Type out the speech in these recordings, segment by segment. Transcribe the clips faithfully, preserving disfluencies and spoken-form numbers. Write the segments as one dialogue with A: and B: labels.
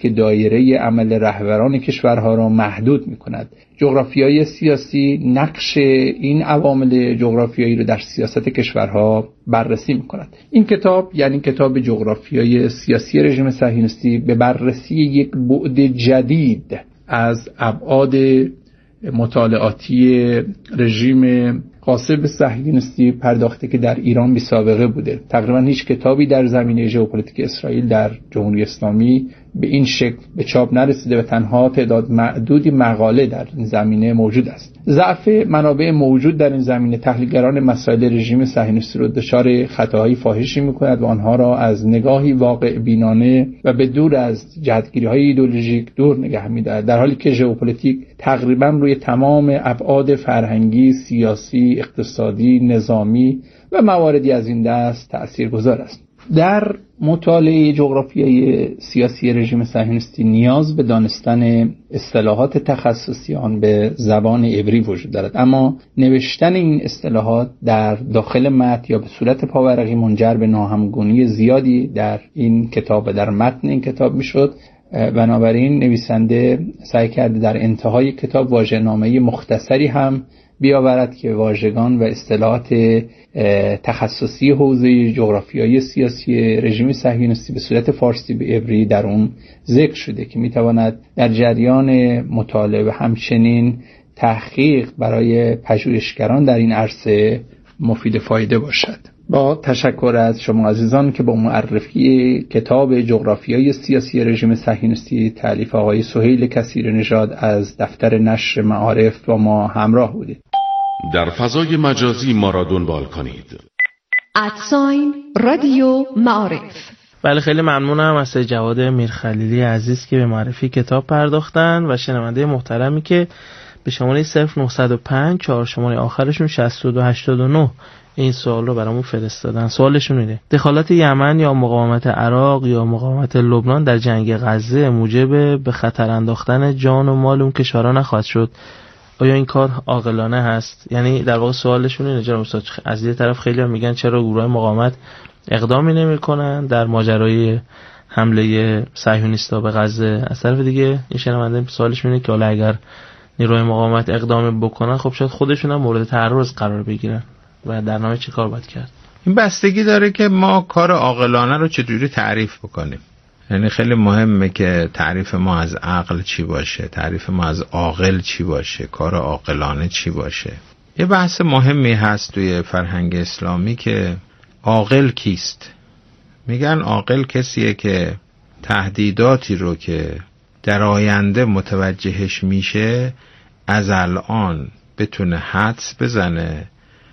A: که دایره عمل رهبران کشورها را محدود می‌کند. جغرافیای سیاسی نقش این عوامل جغرافیایی رو در سیاست کشورها بررسی می‌کند. این کتاب یعنی کتاب جغرافیای سیاسی رژیم صهیونیستی به بررسی یک بعد جدید از ابعاد مطالعاتی رژیم غاصب صهیونیستی پرداخته که در ایران بی سابقه بوده. تقریبا هیچ کتابی در زمینه ژئوپلیتیک اسرائیل در جمهوری اسلامی به این شکل به چاپ نرسیده و تنها تعداد معدودی مقاله در این زمینه موجود است. ضعف منابع موجود در این زمینه تحلیلگران مسائل رژیم صهیونیستی را دچار خطاهای فاحشی می‌کند و آنها را از نگاهی واقع بینانه و به دور از جهتگیری‌های ایدئولوژیک دور نگه می‌دارد، در حالی که ژئوپلیتیک تقریبا روی تمام ابعاد فرهنگی، سیاسی، اقتصادی، نظامی و مواردی از این دست تأثیرگذار است. در مطالعه جغرافیای سیاسی رژیم صهیونیستی نیاز به دانستن اصطلاحات تخصصی آن به زبان عبری وجود دارد، اما نوشتن این اصطلاحات در داخل متن یا به صورت پاورقی منجر به ناهمگونی زیادی در این کتاب و در متن این کتاب میشد. بنابراین نویسنده سعی کرده در انتهای کتاب واژه‌نامه مختصری هم بیاورد که واژگان و اصطلاحات تخصصی حوزه جغرافیایی سیاسی رژیم صهیونیستی به صورت فارسی به عبری در اون ذکر شده که میتواند در جریان مطالعه و همچنین تحقیق برای پژوهشگران در این عرصه مفید فایده باشد. با تشکر از شما عزیزان که با معرفی کتاب جغرافیای سیاسی رژیم صهیونیستی تألیف آقای سهیل کثیرنژاد از دفتر نشر معارف با ما همراه بودید.
B: در فضای مجازی ما را دنبال کنید.
C: ادساین رادیو معارف.
D: بله، خیلی ممنونم از جواد میرخلیلی عزیز که به معرفی کتاب پرداختن و شنونده محترمی که به شماره صفر نه صفر پنج چهار شماره آخرشون شصت و دو هشتاد و نه این سوال رو برامون فرستادن. سوالشون اینه: دخالت یمن یا مقاومت عراق یا مقاومت لبنان در جنگ غزه موجب به خطر انداختن جان و مال اون کشورها نخواهد شد؟ آیا این کار عاقلانه هست؟ یعنی در واقع سوالشون اینه جناب استاد، از یه طرف خیلی هم میگن چرا گروه مقاومت اقدامی نمیکنن در ماجرای حمله صهیونیست‌ها به غزه، از طرف دیگه این شنونده سوالش اینه که حالا اگر نیروهای مقاومت اقدام بکنن خب شاید خودشون هم مورد تعرض قرار بگیرن و در نامه چی کار باید کرد؟
E: این بستگی داره که ما کار عاقلانه رو چجوری تعریف بکنیم. یعنی خیلی مهمه که تعریف ما از عقل چی باشه، تعریف ما از عاقل چی باشه، کار عاقلانه چی باشه. یه بحث مهمی هست توی فرهنگ اسلامی که عاقل کیست. میگن عاقل کسیه که تهدیداتی رو که در آینده متوجهش میشه از الان بتونه حدس بزنه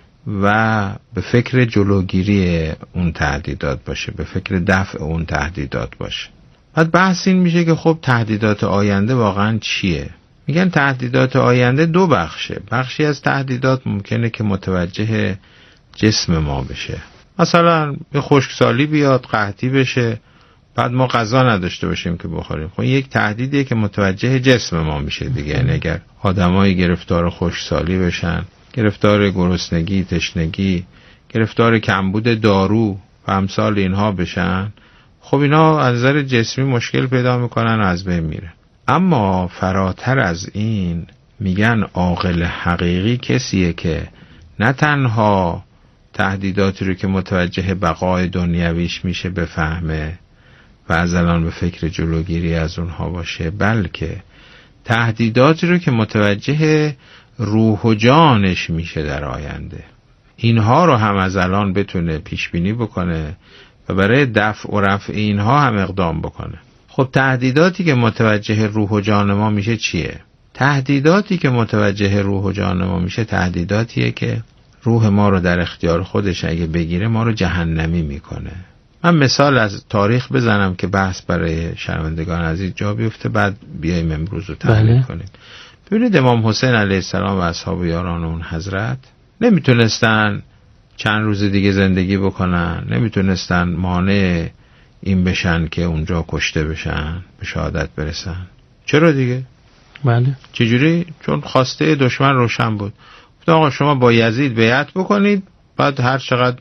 E: و به فکر جلوگیری اون تهدیدات باشه، به فکر دفع اون تهدیدات باشه. بعد بحث این میشه که خب تهدیدات آینده واقعا چیه؟ میگن تهدیدات آینده دو بخشه. بخشی از تهدیدات ممکنه که متوجه جسم ما بشه، مثلا به خشکسالی بیاد، قحطی بشه، بعد ما غذا نداشته باشیم که بخوریم. خب یک تهدیدیه که متوجه جسم ما میشه دیگه. یعنی اگر آدمایی گرفتار خشکسالی بشن، گرفتار گرسنگی، تشنگی، گرفتار کمبود دارو و امثال اینها بشن، خب اینا از نظر جسمی مشکل پیدا میکنن و از بین میره. اما فراتر از این میگن عاقل حقیقی کسیه که نه تنها تهدیداتی رو که متوجه بقای دنیویش میشه بفهمه و از الان به فکر جلوگیری از اونها باشه، بلکه تهدیداتی رو که متوجه روح و جانش میشه در آینده، اینها رو هم از الان بتونه پیش بینی بکنه و برای دفع و رفع اینها هم اقدام بکنه. خب تهدیداتی که متوجه روح و جان ما میشه چیه؟ تهدیداتی که متوجه روح و جان ما میشه تهدیداتیه که روح ما رو در اختیار خودش اگه بگیره ما رو جهنمی میکنه. من مثال از تاریخ بزنم که بحث برای شنوندگان عزیز جا بیفته، بعد بیایم امروز رو تحلیل بله. کنیم. ببینید امام حسین علیه السلام و اصحاب و یاران اون حضرت نمیتونستن چند روز دیگه زندگی بکنن، نمیتونستن مانع این بشن که اونجا کشته بشن، به شهادت برسن. چرا دیگه؟
D: بله.
E: چجوری؟ چون خواسته دشمن روشن بود. آقا شما با یزید بیعت بکنید، بعد هر چقدر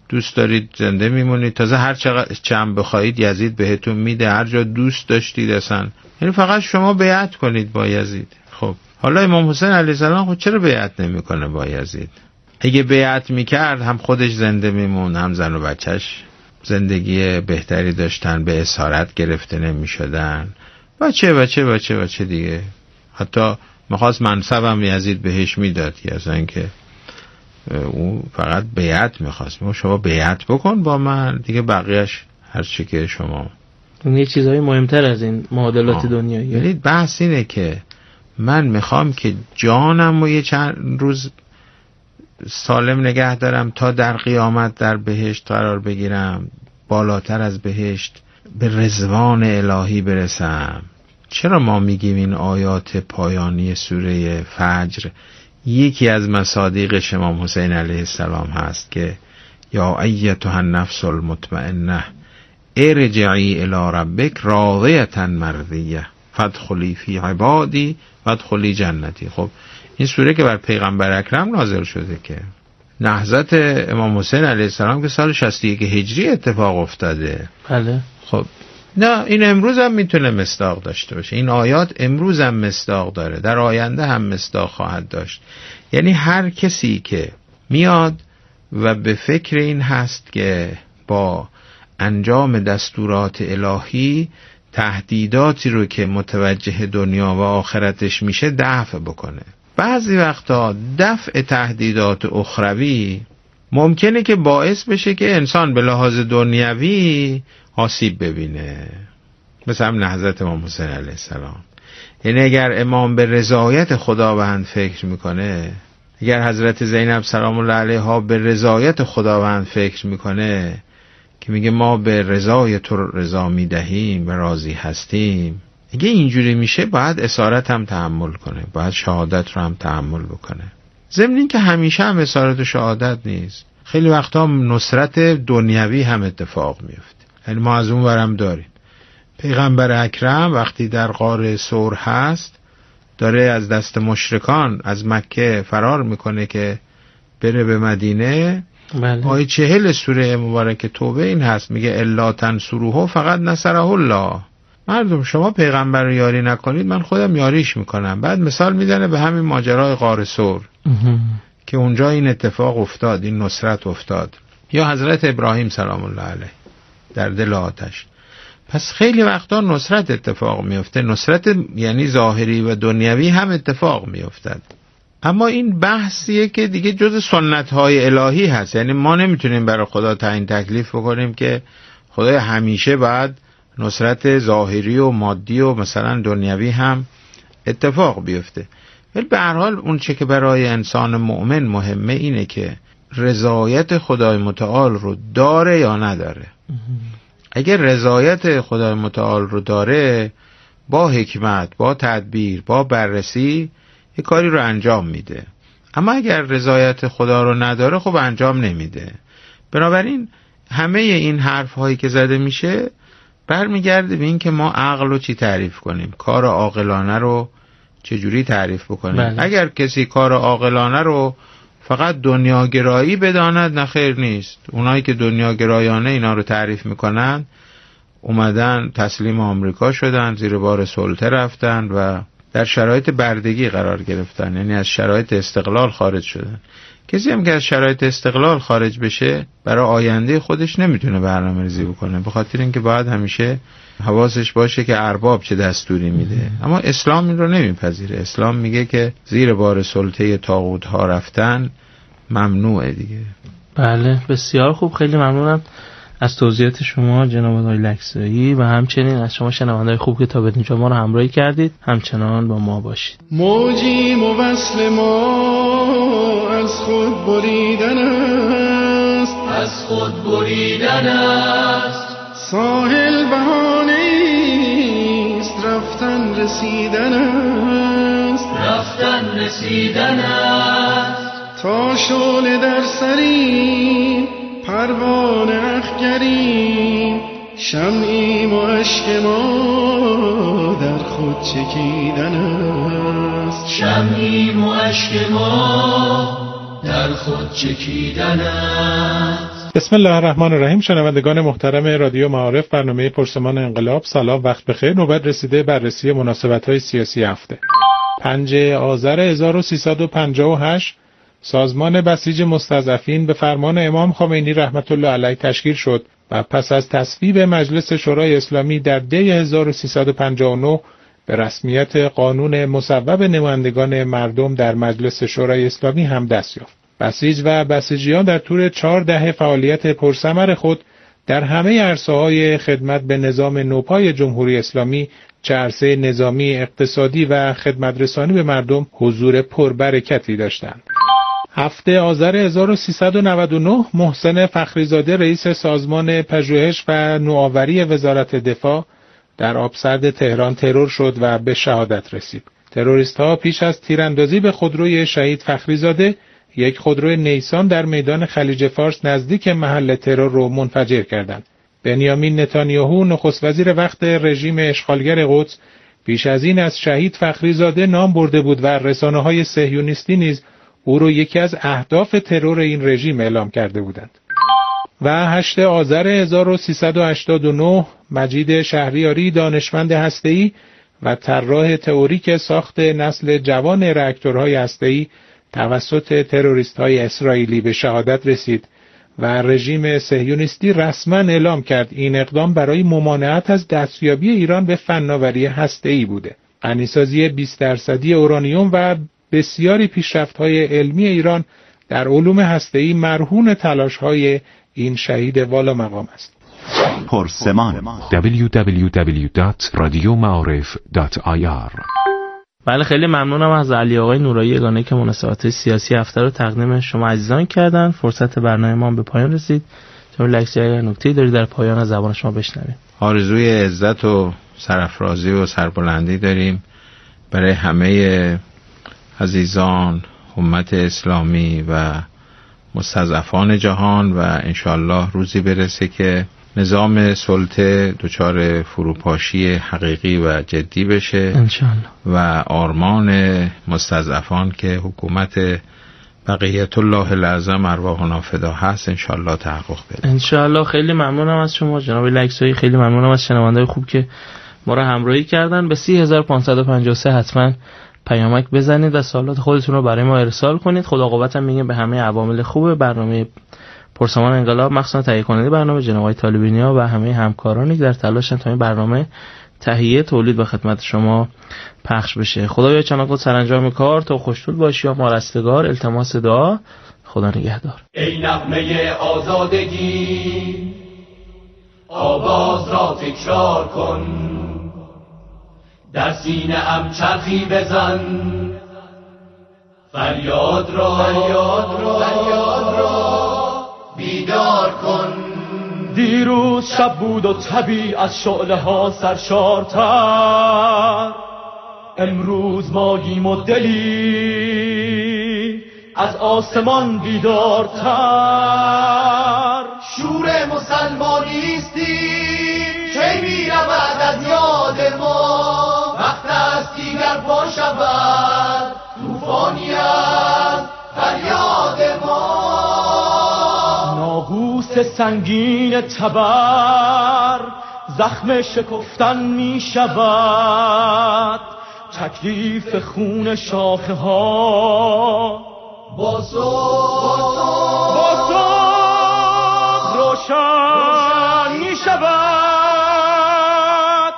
E: دوست دارید زنده میمونید، تازه هر چقدر چند بخواید یزید بهتون میده، هر جا دوست داشتید اصلا، یعنی فقط شما بیعت کنید با یزید. خب حالا امام حسین علیه السلام خود چرا بیعت نمیکنه با یزید؟ اگه بیعت میکرد هم خودش زنده میمون، هم زن و بچهش زندگی بهتری داشتن، به اسارت گرفته نمیشدن، بچه بچه بچه بچه دیگه. حتی میخواست منصبم یزید بهش میداد، از اینکه اون فقط بیعت میخواست، میگه شما بیعت بکن با من دیگه، بقیهش هر چی که شما.
D: یه چیزهای مهمتر از این معادلات دنیایی.
E: یعنی بحث اینه که من میخوام که جانم رو یه چند روز سالم نگه دارم تا در قیامت در بهشت قرار بگیرم، بالاتر از بهشت به رضوان الهی برسم. چرا ما میگیم این آیات پایانی سوره فجر یکی از مصادیق امام حسین علیه السلام هست که یا ایتها النفس المطمئنه ارجعی الی ربک راضیة مرضیه فادخلی فی عبادی وادخلی جنتی. خب این سوره که بر پیغمبر اکرم نازل شده که نهضت امام حسین علیه السلام که سال شصت و یک هجری اتفاق افتاده.
D: بله.
E: خب نه این امروز هم میتونه مصداق داشته باشه، این آیات امروز هم مصداق داره، در آینده هم مصداق خواهد داشت. یعنی هر کسی که میاد و به فکر این هست که با انجام دستورات الهی تهدیداتی رو که متوجه دنیا و آخرتش میشه دفع بکنه. بعضی وقتا دفع تهدیدات اخروی ممکنه که باعث بشه که انسان به لحاظ دنیوی آسیب ببینه، مثل هم نهضت امام حسین علیه السلام. یعنی اگر امام به رضایت خداوند فکر میکنه، اگر حضرت زینب سلام الله علیها به رضایت خداوند فکر میکنه که میگه ما به رضای تو رضا میدهیم و راضی هستیم، اگه اینجوری میشه باید اسارت هم تحمل کنه، باید شهادت رو هم تحمل بکنه. ضمن این که همیشه هم اسارت و شهادت نیست، خیلی وقتا نصرت دنیوی هم اتفاق میفته. یعنی ما از اون ورم داریم پیغمبر اکرم وقتی در غار ثور هست، داره از دست مشرکان از مکه فرار میکنه که بره به مدینه. بله. آیه چهل سوره مبارکه توبه این هست، میگه الا تنصروه فقط نصره الله. مردم شما پیغمبر رو یاری نکنید من خودم یاریش میکنم. بعد مثال میزنه به همین ماجرای غار ثور که اونجا این اتفاق افتاد، این نصرت افتاد. یا حضرت ابراهیم سلام الله علیه در دل آتش. پس خیلی وقتا نصرت اتفاق میفته، نصرت یعنی ظاهری و دنیوی هم اتفاق میافتد. اما این بحثیه که دیگه جز سنت‌های الهی هست، یعنی ما نمیتونیم برای خدا تعیین تکلیف بکنیم که خدا همیشه بعد نصرت ظاهری و مادی و مثلا دنیوی هم اتفاق بیفته. ولی به هر حال اون چه که برای انسان مؤمن مهمه اینه که رضایت خدای متعال رو داره یا نداره. اگر رضایت خدای متعال رو داره، با حکمت، با تدبیر، با بررسی یه کاری رو انجام میده. اما اگر رضایت خدا رو نداره خب انجام نمیده. بنابراین همه این حرف هایی که زده میشه برمیگرده به این که ما عقل رو چی تعریف کنیم، کار عاقلانه رو چجوری تعریف بکنیم. بله. اگر کسی کار عاقلانه رو فقط دنیاگرایی بداند، نه خیر نیست. اونایی که دنیاگرایانه اینا رو تعریف میکنن اومدن تسلیم آمریکا شدن، زیر بار سلطه رفتن و در شرایط بردگی قرار گرفتن، یعنی از شرایط استقلال خارج شدن. کسی هم که از شرایط استقلال خارج بشه برای آینده خودش نمیتونه برنامه‌ریزی بکنه، به خاطر اینکه باید همیشه حواسش باشه که ارباب چه دستوری میده. اما اسلام این رو نمیپذیره. اسلام میگه که زیر بار سلطه طاغوت ها رفتن ممنوعه دیگه.
D: بله بسیار خوب، خیلی ممنونم از توضیحات شما جناب آقای لکزایی و همچنین از شما شنونده‌های خوب که تا به اینجا ما رو همراهی کردید. همچنان با ما باشید.
F: موجی موصل ما از خود بریدن است، از خود بریدن است. ساحل بهانه‌ایست، رفتن رسیدن است، رفتن رسیدن است. تا شعله در سری پروانه اخگری، شمعیم و عشق ما در خود چکیدن است، شمعیم و عشق ما در خود چکیدن است.
G: بسم الله الرحمن الرحیم. شنوندگان محترم رادیو معارف، برنامه پرسمان انقلاب، سلام، وقت بخیر. نوبت رسیده بررسی مناسبت‌های سیاسی هفته. پنجم آذر هزار و سیصد و پنجاه و هشت سازمان بسیج مستضعفین به فرمان امام خمینی رحمت الله علیه تشکیل شد و پس از تصویب مجلس شورای اسلامی در دی هزار و سیصد و پنجاه و نه به رسمیت قانون مصوب نمایندگان مردم در مجلس شورای اسلامی هم دست یافت. بسیج و بسیجیان در طول چهار دهه فعالیت پرثمر خود در همه عرصه‌های خدمت به نظام نوپای جمهوری اسلامی، چه عرصه نظامی، اقتصادی و خدمترسانی به مردم، حضور پربرکتی داشتند. هفتم آذر هزار و سیصد و نود و نه محسن فخریزاده رئیس سازمان پژوهش و نوآوری وزارت دفاع در آبسرد تهران ترور شد و به شهادت رسید. تروریست‌ها پیش از تیراندازی به خودروی شهید فخریزاده یک خودروی نیسان در میدان خلیج فارس نزدیک محل ترور رو منفجر کردند. بنیامین نتانیاهو نخست وزیر وقت رژیم اشغالگر قدس پیش از این از شهید فخریزاده نام برده بود و رسانه‌های صهیونیستی نیز او را یکی از اهداف ترور این رژیم اعلام کرده بودند. و هشتم آذر هزار و سیصد و هشتاد و نه مجید شهریاری دانشمند هسته‌ای و طراح تئوریک ساخت نسل جوان راکتورهای هسته‌ای توسط تروریست‌های اسرائیلی به شهادت رسید و رژیم صهیونیستی رسما اعلام کرد این اقدام برای ممانعت از دستیابی ایران به فناوری هسته‌ای بوده. غنیسازی بیست درصدی اورانیوم و بسیاری پیشرفت‌های علمی ایران در علوم هسته‌ای مرهون تلاش‌های این شهید والا مقام است.
H: پرسمان دبلیو دبلیو دبلیو دات رادیو معارف دات آی آر.
D: بله، خیلی ممنونم از علی آقای نورایی یگانه که مناسبات سیاسی هفته رو تقدیم شما عزیزان کردن. فرصت برنامه ما به پایان رسید. جناب لکسی اگر نکته‌ای داری در پایان از زبان شما بشنویم.
E: آرزوی عزت و سرافرازی و سربلندی داریم برای همه عزیزان امت اسلامی و مستضعفان جهان و انشالله روزی برسه که نظام سلطه دچار فروپاشی حقیقی و جدی بشه
D: انشالله
E: و آرمان مستضعفان که حکومت بقیت الله الاعظم ارواحنا فدا هست انشالله تحقق بده.
D: انشالله. خیلی ممنونم از شما جناب لکسایی، خیلی ممنونم از شنونده‌های خوب که ما را همراهی کردن. به سی هزار و پانصد و پنجاه و سه حتما پیامک بزنید و سوالات خودتون رو برای ما ارسال کنید. خدا قوتم میگه به همه عوامل خوب برنامه پرسمان انقلاب، مخصوصا تهیه کننده برنامه جناب آقای طالبینیا و همه همکارانی که در تلاشن تا این برنامه تهیه، تولید و خدمت شما پخش بشه. خدایا چنان کن سرانجام کار تو خوشطول باشی یا ما رستگار. التماس دعا. خدا نگهدار.
I: ای نغمه آزادگی آواز را تکرار کن، در سینه ام چرخی بزن، فریاد را فریاد را فریاد را بیدار کن. دیروز شب بود و طبیعت از شعله ها سرشارتر، امروز ماییم و دلی از آسمان بیدارتر. شور مسلمانیستی چه می رود از یاد ما، وقت است دیگر پا شود طوفانی از فریاد ما. ناقوس سنگین تبر زخم شکفتن می شود، تکلیف خون شاخه ها با صبح روشن می شود.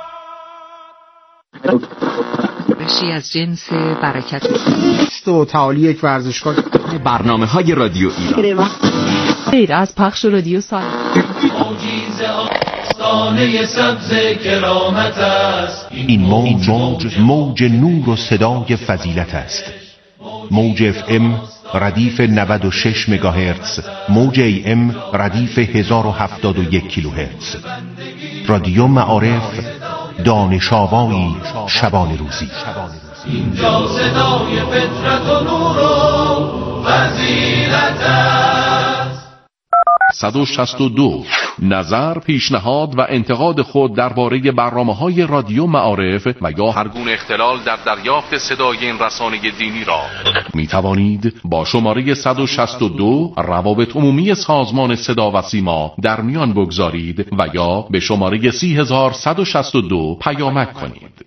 C: بخشی از جنس برکت
J: و تعالی یک ورزشگاه.
H: برنامه های رادیو ایران
C: غیر از پخش رادیو سال
I: موجیز آستانه سبز کرامت است.
H: این موج موج موج نور و صدای فضیلت است. موج اف ام ردیف نود و شش مگاهرتز، موج ای ام ردیف هزار و هفتاد و یک کیلوهرتز. رادیو معارف، دانش آوایی شبان روزی.
I: اینجا صدای فطرت و نور و فضیلت است.
B: صد و شصت و دو نظر، پیشنهاد و انتقاد خود درباره برنامه‌های رادیو معارف و یا هر گونه اختلال در دریافت صدای این رسانه دینی را می توانید با شماره صد و شصت و دو روابط عمومی سازمان صدا و سیما در میان بگذارید و یا به شماره سی هزار صد و شصت و دو پیامک کنید.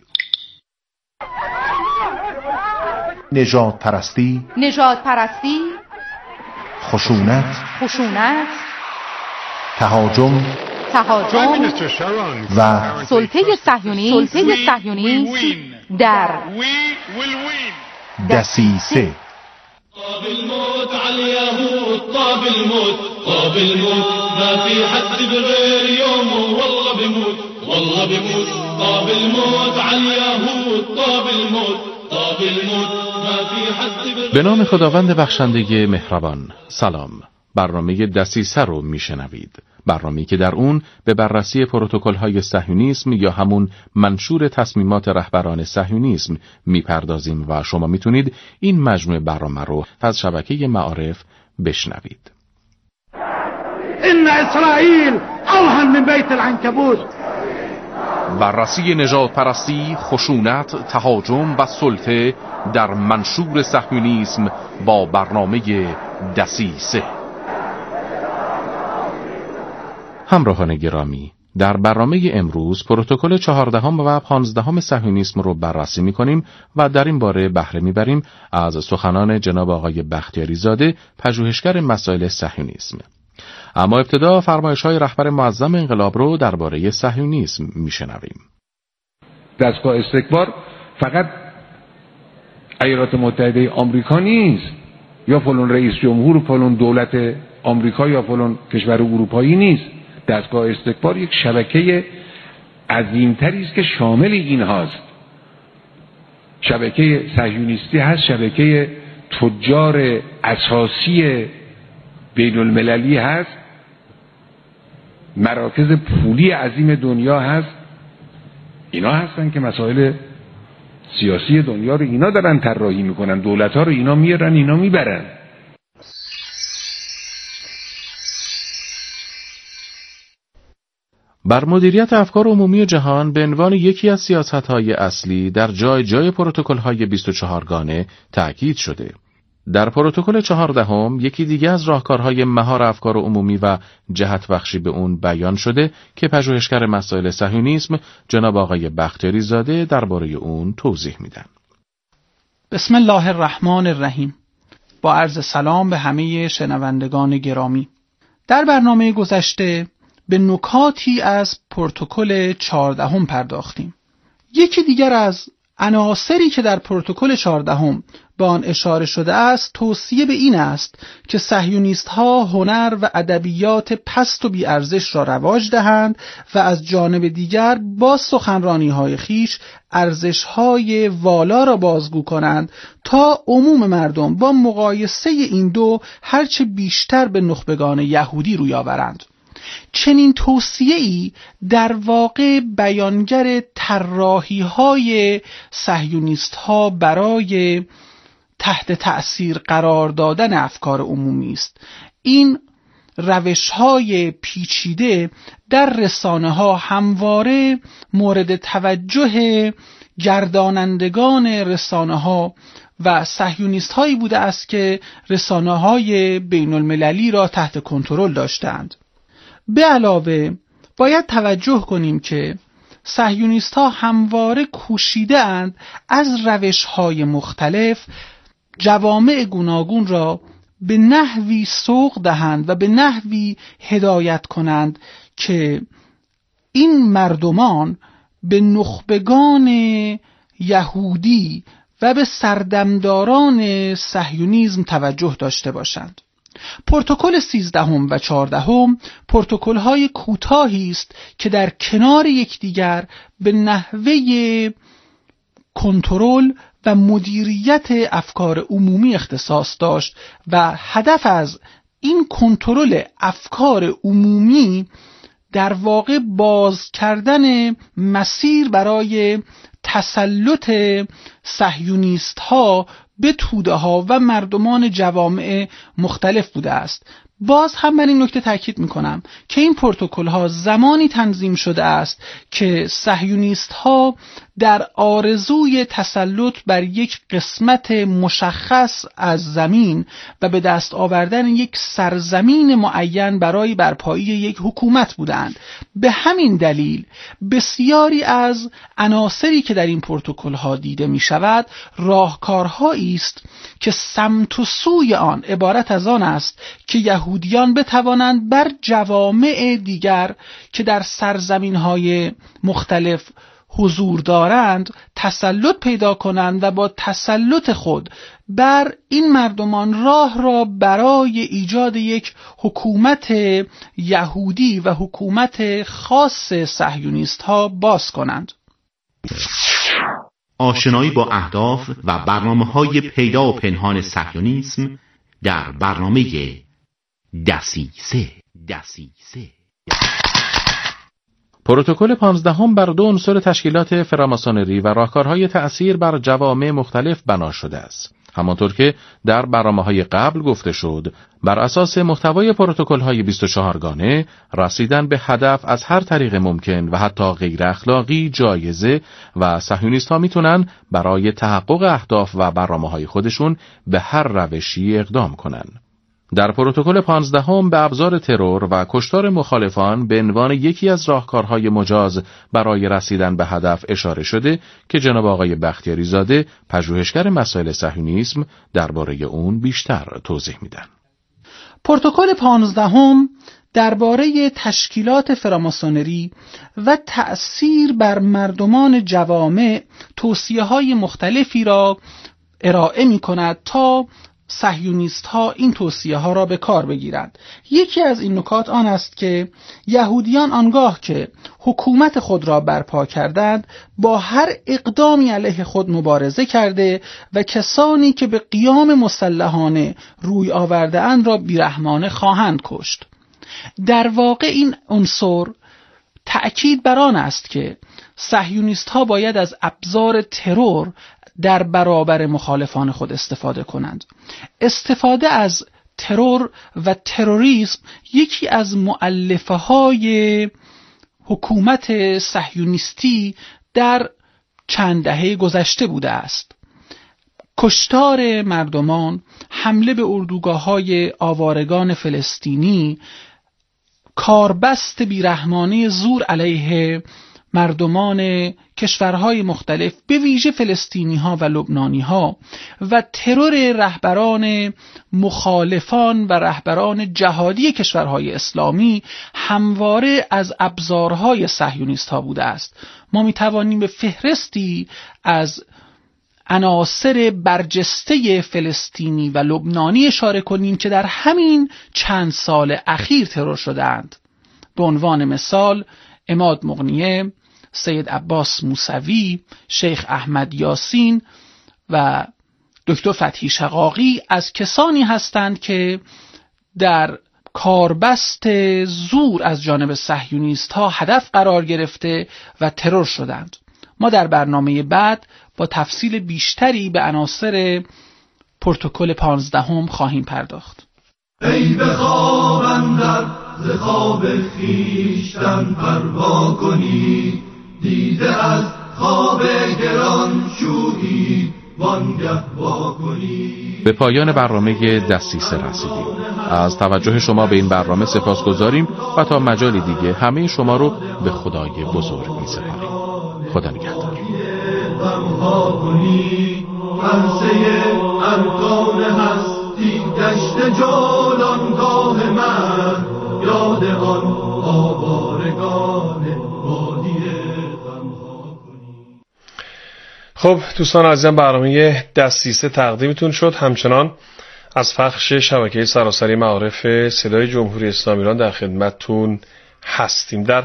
H: نژاد پرستی،
K: نژاد پرستی،
H: خشونت،
K: خشونت،
H: تهاجم،
K: تهاجم
H: و
K: سلطه صهیونیسم، سلطه صهیونیسم در
H: دسیسه.
I: طاب الموت على اليهود، طاب الموت، طاب الموت، ما في حد بغير يومه والله بموت، والله بموت. طاب الموت على اليهود، طاب الموت، طاب الموت، ما في حد بغير.
B: به نام خداوند بخشنده مهربان. سلام. برنامه دسیسه رو میشنوید. برنامه‌ای که در اون به بررسی پروتکل‌های صهیونیسم یا همون منشور تصمیمات رهبران صهیونیسم میپردازیم و شما میتونید این مجموعه برنامه رو از شبکه معارف بشنوید.
J: ان اسرائیل اوهن من بیت العنکبوت.
B: بررسی نژاد پرستی، خشونت، تهاجم و سلطه در منشور صهیونیسم با برنامه دسیسه. همراهان گرامی، در برنامه امروز پروتکل چهاردهم و پانزدهم صهیونیسم رو بررسی می‌کنیم و در این باره بهره می‌بریم از سخنان جناب آقای بختیاری زاده، پژوهشگر مسائل صهیونیسم. اما ابتدا فرمایش‌های رهبر معظم انقلاب رو درباره صهیونیسم می‌شنویم.
L: دستگاه استکبار فقط ایالات متحده آمریکا نیست، یا فلان رئیس جمهور و فلان دولت آمریکا یا فلان کشور اروپایی نیست. دستگاه استکبار یک شبکه عظیمتری است که شامل این هاست. شبکه صهیونیستی هست، شبکه تجار اساسی بین المللی هست، مراکز پولی عظیم دنیا هست. اینا هستن که مسائل سیاسی دنیا رو اینا دارن طراحی میکنن، دولت ها رو اینا میارن اینا میبرن.
B: بر مدیریت افکار عمومی جهان به عنوان یکی از سیاست‌های اصلی در جای جای پروتکل‌های بیست و چهار گانه تأکید شده. در پروتکل چهاردهم یکی دیگه از راهکارهای مهار افکار عمومی و جهت بخشی به اون بیان شده که پژوهشگر مسائل صهیونیسم جناب آقای بختیاری زاده درباره اون توضیح میدن.
M: بسم الله الرحمن الرحیم. با عرض سلام به همه شنوندگان گرامی. در برنامه گذشته به نکاتی از پروتکل چهاردهم پرداختیم. یکی دیگر از عناصری که در پروتکل چهاردهم به آن اشاره شده است توصیه به این است که صهیونیست‌ها هنر و ادبیات پست و بی‌ارزش را رواج دهند و از جانب دیگر با سخنرانی‌های خیش ارزش‌های والا را بازگو کنند تا عموم مردم با مقایسه این دو هرچه بیشتر به نخبگان یهودی روی آورند. چنین توصیه‌ای در واقع بیانگر طراحی‌های صهیونیست‌ها برای تحت تأثیر قرار دادن افکار عمومی است. این روش‌های پیچیده در رسانه‌ها همواره مورد توجه گردانندگان رسانه‌ها و صهیونیست‌هایی بوده است که رسانه‌های بین‌المللی را تحت کنترل داشتند. به علاوه باید توجه کنیم که صهیونیست‌ها همواره کوشیده اند از روش‌های مختلف جوامع گوناگون را به نحوی سوق دهند و به نحوی هدایت کنند که این مردمان به نخبگان یهودی و به سردمداران صهیونیسم توجه داشته باشند. پروتکل سیزدهم و چهاردهم پروتکل‌های کوتاهی است که در کنار یکدیگر به نحوه کنترل و مدیریت افکار عمومی اختصاص داشت و هدف از این کنترل افکار عمومی در واقع باز کردن مسیر برای تسلط صهیونیست ها به توده ها و مردمان جوامع مختلف بوده است. باز هم من این نکته تاکید میکنم که این پروتکل ها زمانی تنظیم شده است که صهیونیست ها در آرزوی تسلط بر یک قسمت مشخص از زمین و به دست آوردن یک سرزمین معین برای برپایی یک حکومت بودند. به همین دلیل بسیاری از عناصری که در این پروتکل ها دیده می شود راهکارهایی است که سمت و سوی آن عبارت از آن است که یهودیان بتوانند بر جوامع دیگر که در سرزمین های مختلف حضور دارند تسلط پیدا کنند و با تسلط خود بر این مردمان راه را برای ایجاد یک حکومت یهودی و حکومت خاص صهیونیست ها باز کنند.
H: آشنایی با اهداف و برنامه‌های پیدا و پنهان صهیونیسم در برنامه دسیسه دسیسه
B: پروتکل پانزدهم بر دو عنصر تشکیلات فراماسونری و راهکارهای تأثیر بر جوامع مختلف بنا شده است. همانطور که در برنامه‌های قبل گفته شد، بر اساس محتوای پروتکل‌های بیست و چهار گانه رسیدن به هدف از هر طریق ممکن و حتی غیر اخلاقی جایزه و صهیونیست‌ها میتونن برای تحقق اهداف و برنامه‌های خودشون به هر روشی اقدام کنن. در پروتکل پانزدهم به ابزار ترور و کشتار مخالفان به عنوان یکی از راهکارهای مجاز برای رسیدن به هدف اشاره شده که جناب آقای بختیاری زاده پژوهشگر مسائل صهیونیسم درباره اون بیشتر توضیح میدن.
M: پروتکل پانزدهم درباره تشکیلات فراماسونری و تأثیر بر مردمان جوامع توصیه‌های مختلفی را ارائه می‌کند تا صهیونیست ها این توصیه ها را به کار بگیرند. یکی از این نکات آن است که یهودیان آنگاه که حکومت خود را برپا کردند با هر اقدامی علیه خود مبارزه کرده و کسانی که به قیام مسلحانه روی آورده اند را بیرحمانه خواهند کشت. در واقع این عنصر تأکید بر آن است که صهیونیست ها باید از ابزار ترور در برابر مخالفان خود استفاده کنند. استفاده از ترور و تروریسم یکی از مؤلفه های حکومت صهیونیستی در چند دهه گذشته بوده است. کشتار مردمان، حمله به اردوگاه‌های آوارگان فلسطینی، کاربست بیرحمانه زور علیه مردمان کشورهای مختلف به ویژه فلسطینی ها و لبنانی ها و ترور رهبران مخالفان و رهبران جهادی کشورهای اسلامی همواره از ابزارهای صهیونیست ها بوده است. ما می توانیم به فهرستی از عناصر برجسته فلسطینی و لبنانی اشاره کنیم که در همین چند سال اخیر ترور شدند. به عنوان مثال عماد مغنیه، سید عباس موسوی، شیخ احمد یاسین و دکتر فتحی شقاقی از کسانی هستند که در کاربست زور از جانب صهیونیست ها هدف قرار گرفته و ترور شدند. ما در برنامه بعد با تفصیل بیشتری به عناصر پروتکل پانزدهم خواهیم پرداخت.
I: ای به خواب اندر ز خواب خویشتن پروا کنی، دیده از خواب گران شویی وانگه وا کنی.
B: به پایان برنامه دسیسه رسیدیم. از توجه شما به این برنامه سپاسگزاریم و تا مجالی دیگه همه شما رو به خدای بزرگ می‌سپاریم. خدا نگهدار.
I: عرصه ارکان هستی گشت جولانگاه من، یاد آن آوارگان وادی غمها کنی.
N: خب دوستان عزیزم، برنامه دسیسه تقدیمتون شد. همچنان از پخش شبکه سراسری معارف صدای جمهوری اسلامی ایران در خدمتتون هستیم. در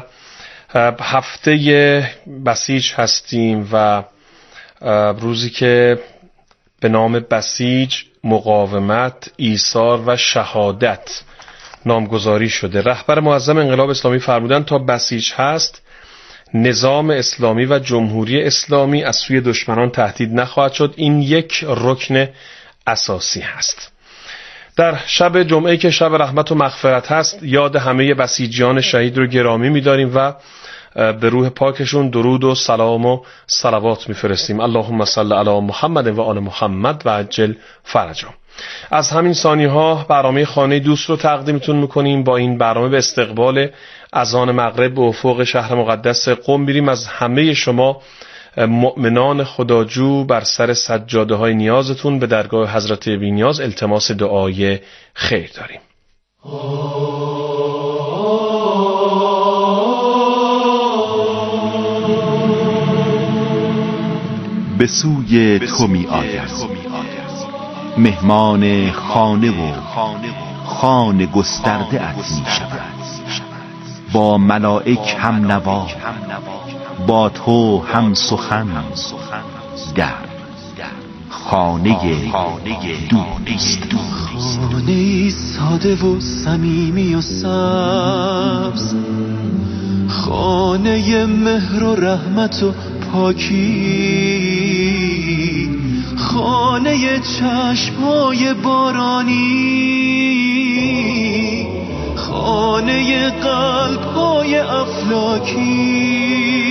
N: هفته بسیج هستیم و روزی که به نام بسیج، مقاومت، ایثار و شهادت نامگذاری شده. رهبر معظم انقلاب اسلامی فرمودند تا بسیج هست نظام اسلامی و جمهوری اسلامی از سوی دشمنان تهدید نخواهد شد. این یک رکن اساسی هست. در شب جمعه که شب رحمت و مغفرت هست یاد همه بسیجیان شهید رو گرامی می‌داریم و به روح پاکشون درود و سلام و صلوات میفرستیم. اللهم صل علی محمد و آل محمد و عجل فرجهم. از همین ثانیه ها برنامه خانه دوست رو تقدیمتون میکنیم. با این برنامه به استقبال اذان مغرب به افق شهر مقدس قم میریم. از همه شما مؤمنان خداجو بر سر سجاده های نیازتون به درگاه حضرت بی‌نیاز التماس دعای خیر داریم.
H: به سوی تو می آید مهمان خانه و خانه گسترده ات می شود، با ملائک هم نوا، با تو هم سخن، در خانه دوست.
O: خانه ساده و صمیمی و سبز، خانه مهر و رحمت و پاکی، خانه چشم‌های بارانی، خانه قلب‌های افلاکی.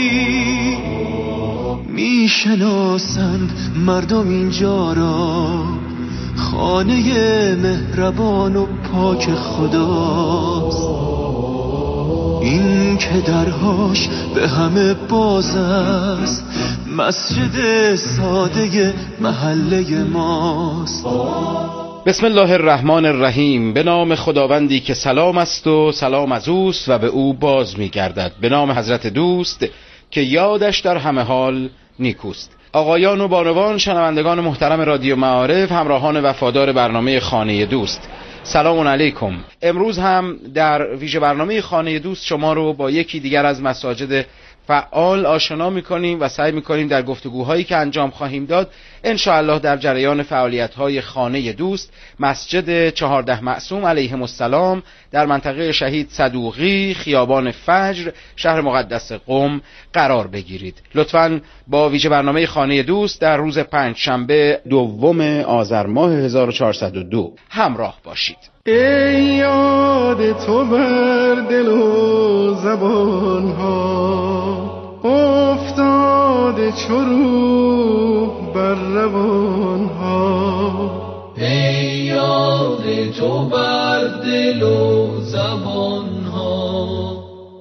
O: میشناسند مردم اینجا را خانه مهربان و پاک خداست، این که درهاش به همه باز است، مسجد ساده محله ماست.
P: بسم الله الرحمن الرحیم. به نام خداوندی که سلام است و سلام از اوست و به او باز می‌گردد. به نام حضرت دوست که یادش در همه حال نیکوست. آقایان و بانوان، شنوندگان محترم رادیو معارف، همراهان وفادار برنامه خانه دوست، سلام علیکم. امروز هم در ویژه برنامه خانه دوست شما رو با یکی دیگر از مساجد فعال آشنا می‌کنیم و سعی می‌کنیم در گفتگوهایی که انجام خواهیم داد ان شاء الله در جریان فعالیت‌های خانه دوست مسجد چهارده معصوم علیهم السلام در منطقه شهید صدوقی خیابان فجر شهر مقدس قم قرار بگیرید. لطفاً با ویژه برنامه خانه دوست در روز پنجشنبه دوم آذر ماه هزار و چهارصد و دو همراه باشید.
F: ای یاد تو بر دل و زبان ها افتاده چو روح بر روان ها.
I: ای یاد تو بر دل و زبان ها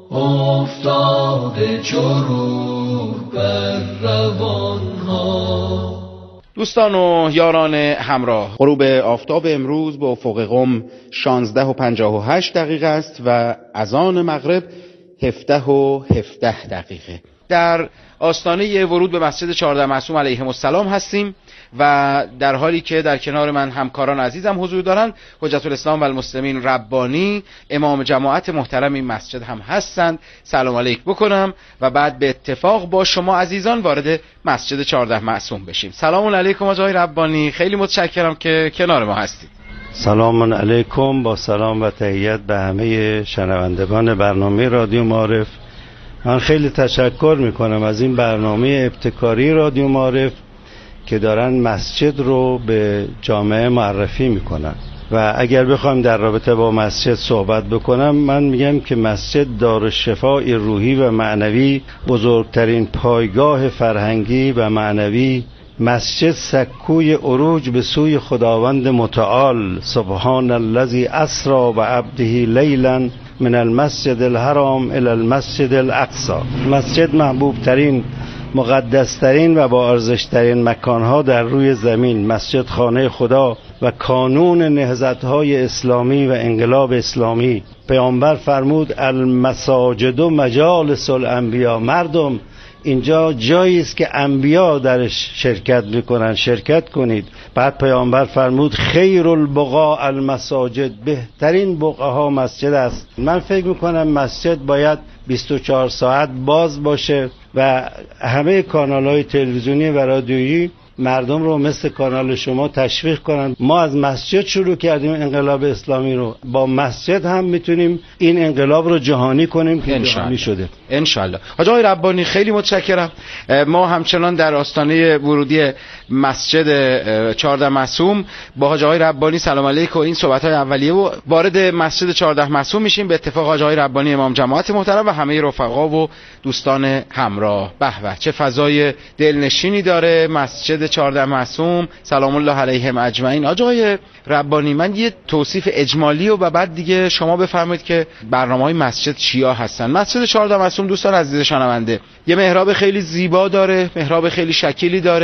I: افتاده چو روح بر روان ها.
P: دوستان و یاران همراه، غروب آفتاب امروز به افق قم شانزده و پنجاه و هشت دقیقه است و اذان مغرب هفده و هفده دقیقه. در آستانه ورود به مسجد چهارده معصوم علیهم السلام هستیم و در حالی که در کنار من همکاران عزیزم حضور دارند، حجت الاسلام و المسلمین ربانی امام جماعت محترم این مسجد هم هستند. سلام علیک بکنم و بعد به اتفاق با شما عزیزان وارد مسجد چهارده معصوم بشیم. سلام علیکم آقای ربانی، خیلی متشکرم که کنار ما هستید.
Q: سلام علیکم، با سلام و تحیت به همه شنوندگان برنامه رادیو معارف. من خیلی تشکر میکنم از این برنامه ابتکاری رادیو معارف که دارن مسجد رو به جامعه معرفی میکنن و اگر بخوایم در رابطه با مسجد صحبت بکنم، من میگم که مسجد دارالشفای روحی و معنوی، بزرگترین پایگاه فرهنگی و معنوی، مسجد سکوی عروج به سوی خداوند متعال. سبحان الذی اسری بعبده لیلا من المسجد الحرام الى المسجد الاقصی. مسجد محبوب ترین، مقدس ترین و با ارزش ترین مکانها در روی زمین، مسجد خانه خدا و کانون نهضت‌های اسلامی و انقلاب اسلامی. پیامبر فرمود المساجد مجالس الانبیا. مردم، اینجا جایی است که انبیا درش شرکت میکنن، شرکت کنید. بعد پیامبر فرمود خیر البقاع المساجد، بهترین بقعه مسجد است. من فکر میکنم مسجد باید بیست و چهار ساعت باز باشه و همه کانال‌های تلویزیونی و رادیویی مردم رو مثل کانال شما تشویق کنن. ما از مسجد شروع کردیم انقلاب اسلامی رو، با مسجد هم میتونیم این انقلاب رو جهانی کنیم که جهانی شده
P: انشالله. حاج آقای ربانی خیلی متشکرم. ما همچنان در آستانه ورودی مسجد چهارده معصوم با حاج آقای ربانی سلام علیک و این صحبت‌های اولیه و وارد مسجد چهارده معصوم میشیم. به اتفاق حاج آقای ربانی امام جماعت محترم و همه رفقا و دوستان همراه. به به چه فضای دلنشینی داره مسجد چهارده معصوم سلام الله علیهم اجمعین. حاج آقای ربانی من یه توصیف اجمالی و بعد دیگه شما بفرمایید که برنامه‌های مسجد چیا هستن. مسجد چهارده معصوم دوستان عزیز شنونده یه محراب خیلی زیبا داره، محراب خیلی شکیلی داره.